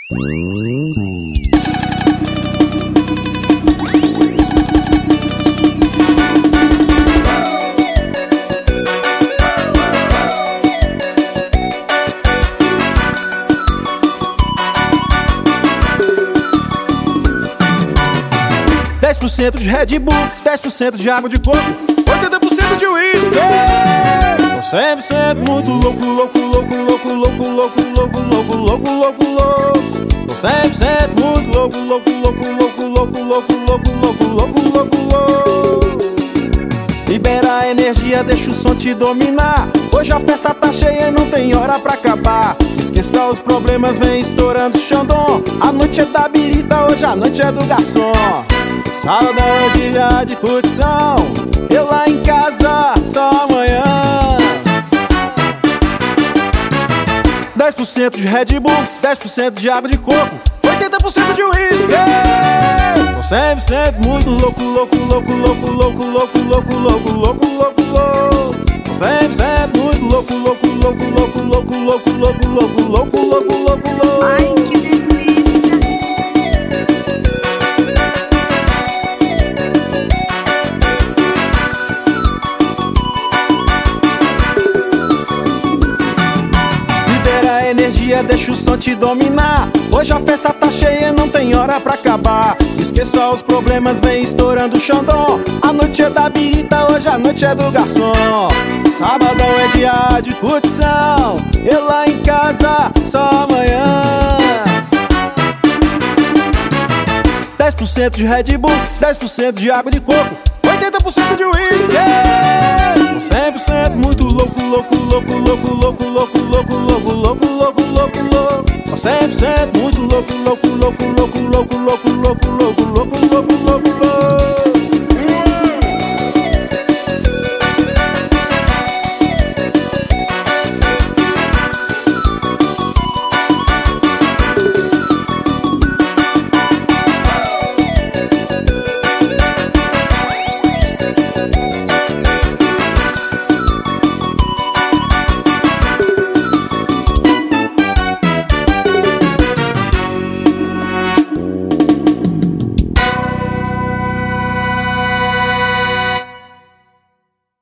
%10 de Red Bull, 10% de água de coco, 80% de uísque. Tô 100% muito louco, louco, louco, louco, louco, louco, louco, louco, louco, louco, louco. Tô 100% muito louco, louco, louco, louco, louco, louco, louco, louco, louco, louco, louco. Libera a energia, deixa o som te dominar. Hoje a festa tá cheia e não tem hora pra acabar. Esqueça os problemas, vem estourando o Xandão. A noite é da birita, hoje a noite é do garçom. Sábado é dia de curtição, eu lá em casa, só amanhã. 10% de Red Bull, 10% de água de coco, 80% de uísque. Tô 100% muito louco, louco, louco, louco, louco, louco, louco, louco, louco, louco, louco. Tô 100% muito louco, louco, louco, louco, louco, louco, louco, louco, louco, louco, louco, louco. Ai, que delícia! Deixa o som te dominar. Hoje a festa tá cheia, não tem hora pra acabar. Esqueça os problemas, vem estourando o Xandão. A noite é da birita, hoje a noite é do garçom. Sabadão é dia de curtição, eu lá em casa, só amanhã. 10% de Red Bull, 10% de água de coco, 80% de uísque. 100% muito louco, louco, louco, louco, louco, louco, louco, louco, louco, louco, louco, louco. 100% muito louco, louco, louco, louco, louco, louco, louco, louco.